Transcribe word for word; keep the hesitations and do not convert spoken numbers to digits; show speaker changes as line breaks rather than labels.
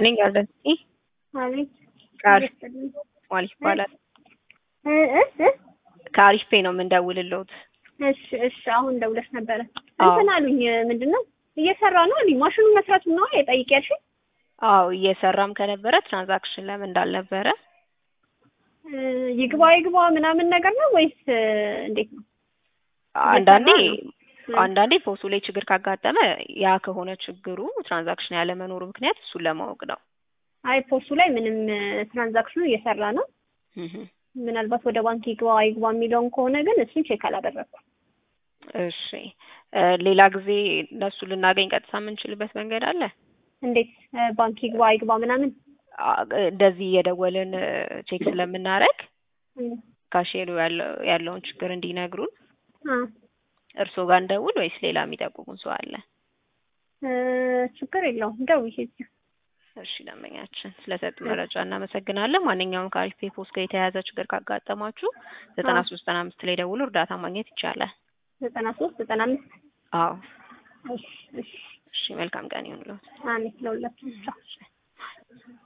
ነኝ አለኝ
አቤት
ካሪፍ ማለት ይባላል።
እ እ
ካሪፍ ፔ ነው የምንደውልልዎት።
እሺ እሺ አሁን ደውለሽ ነበረ እንትን አሉኝ። ምንድነው እየሰራ ነው አሉኝ። ማሽኑ መስራቱ ነው የጠይቂያልሽ?
አዎ እየሰራም ከነበረ ትራንዛክሽን ለምን እንዳልነበረ
ይግባ ይግባ ምናምን ነገር ነው ወይስ እንዴት ነው?
አንዳንዴ አንዳንዴ ፖሱ ላይ ችግር ካጋጠመ ያ ከሆነ ችግሩ ትራንዛክሽን ያለ መኖሩ ምክንያት እሱን ለማወቅ ነው።
አይ ፖሱ ላይ ምንም ትራንዛክሽኑ እየሰራ ነው።
እህ
ምናልባት ወደ ባንክ ይግባ ይግባ የሚለውን ከሆነ ግን እሱን ቼክ አላደረኩም።
እሺ ሌላ ጊዜ እነሱ ልናገኝ ቀጥታ የምንችልበት መንገድ አለ?
እንዴት ባንክ ይግባ ይግባ ምናምን
እንደዚህ የደወልን ቼክ ስለምናረግ ካሼሩ ያለው ያለውን ችግር እንዲነግሩን እርስዎ ጋር እንደውል ወይስ ሌላ የሚጠቁሙን ሰው አለ?
ችግር የለውም ደውይ።
እሺ ደንበኛችን ስለሰጡ መረጃ እናመሰግናለን። ማንኛውም ከአሪፍ ፔ ፖስ ጋር የተያያዘ ችግር ካጋጠማችሁ ዘጠና ሶስት ዘጠና አምስት ላይ ደውሉ፣ እርዳታ ማግኘት ይቻላል።
ዘጠና ሶስት ዘጠና አምስት
አዎ።
እሺ እሺ
እሺ መልካም ቀን ይሁንልዎት።
አሜን ለሁላችሁም።